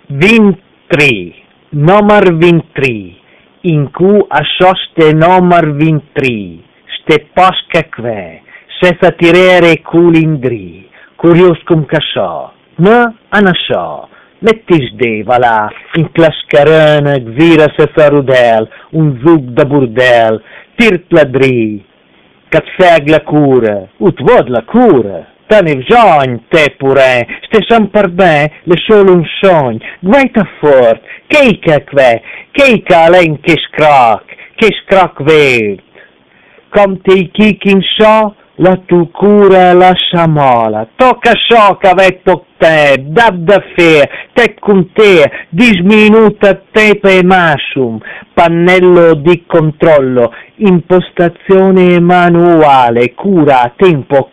23, numero 23, in cui això ste numero 23, ste posca que, senza tirare culindri, curios com que això, no en això, mettis deva là, in clascarana, vira se farudel, un zuc de bordel, tir-te dri, que et feg la cura, ut vod la cura. Tane bisogno, te pure, ste sempre bene, le solo un sogno, guaita fort, cheica alen che scroc verd. Com te chikin so, la tu cura lascia mola, tocca so che avete poc te, dab da fe, te con te, 10 minuti te per massum, pannello di controllo, impostazione manuale, cura a tempo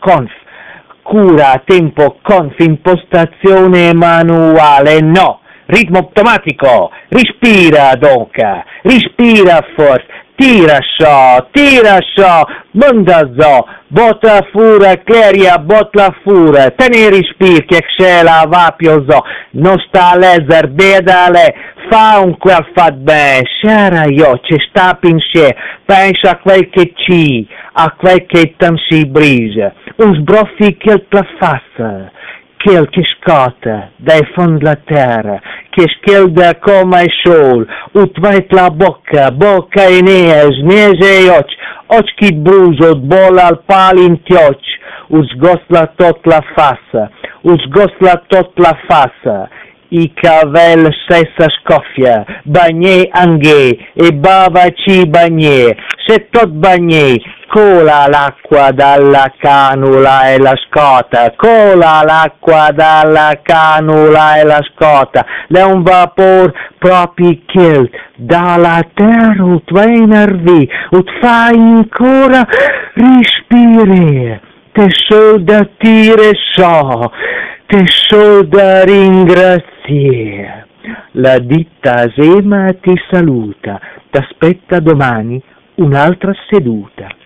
conf, impostazione manuale, no, ritmo automatico, respira donca, respira forte, tira so, manda zo, bota fura, cleria, botla fura, tene respir, che se la va più zo, non sta lezer, bedale, fa un quel fat ben, sera io, ci sta pensa a quel che ci, a quel che tam si brisa, un sbroffi che la fassa, quel che scotta dai fondi la terra, che scalda come il sol, ut vai la bocca e nese e occhi che bruso, bola al palo in tioc, ut sgosla tot la fassa, i cavel stessa scoffia, bagnè anghè e bavaci bagnè, se tot bagnè, cola l'acqua dalla canula e la scota, le un vapor proprio chill, dalla terra ut vai nervi, ut fai ancora respire, te so da tire so, te so da ringraziare. La ditta Asema ti saluta, t'aspetta domani un'altra seduta.